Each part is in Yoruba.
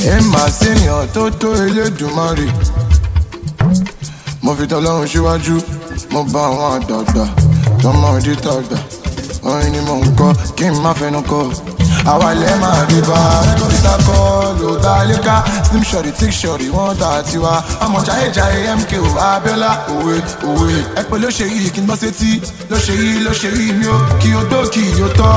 ẹ máa ṣèyàn tó tó Elédùmarè. Mo fi t'Ọlọ́run síwájú, mo bá àwọn àgbààgbà tọmọdé tàgbà. Orin ni mò ń kọ kí n má fẹnu kọ. Àwa ilẹ̀ máa rí bá rẹ́kọ̀dítà kọ́ ló dá léka. Slim shorty thick shorty wọ́n dà tiwa. Ọmọ jayéjayé MKO Abiola òwe òwe. Ẹ pé ló ṣe yìí kí n gbọ́ sétí. Ló ṣe yìí mi ó kí o tó kí o tọ́.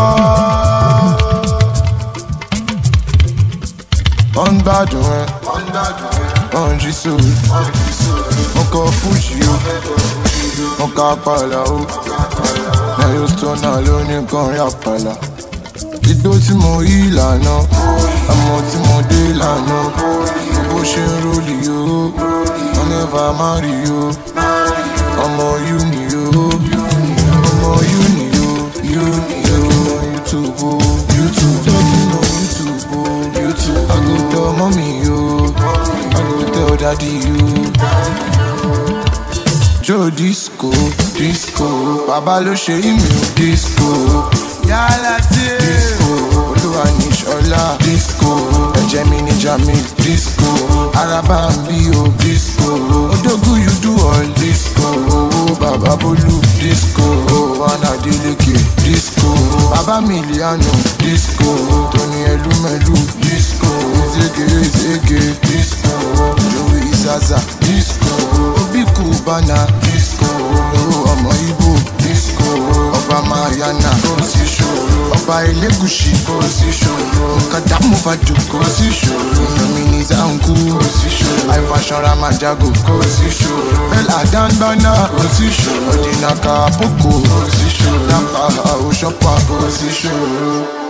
Wọ́n ń gbádùn ẹ, wọ́n ń jí sóòrè. Mo kọ fújì o, mo ka àpàlà o. Nẹ́yọ̀ stọ́nà ló ní kan rí àpàlà. Igbó tí mo yí ìlànà, àmọ́ tí mo dé ìlànà. Bó ṣe ń rólì o, wọ́n never marry o. Ọmọ uni o, ọmọ uni o, YouTube o, YouTube o, YouTube. I go tell mommy o, I go tell daddy o. Joe disco, disco, bàbá ló ṣe ìmì o, disco. Yálà tí disco, Olúwa ní Ṣọlá, disco. Ẹ̀jẹ̀ mi ní Jamil, disco. Araba ń bí o, disco. Odógù you do all disco. Bàbá Bólú, disco. Wánà Délékè, disco. Bàbá Miliano, disco. Tony Elumelu, disco. Zege, disco. Joey Zaza, disco. Obi Cubana, disco. Ọmọ Igbo, disco. Ọba Mariana, kò sí ṣòro. Ọba Elégùṣì, kò sí ṣòro. Nkàdá Mufadu, kò sí ṣòro. Yomini Zanku, kò sí ṣòro. Àìfàṣọ Ramajago, kò sí ṣòro. Bella Danbana, kò sí ṣòro. Ọ̀dìnàkà Àpòkò, kò sí ṣòro. Lápá Àwòṣọ́pà, kò sí ṣòro.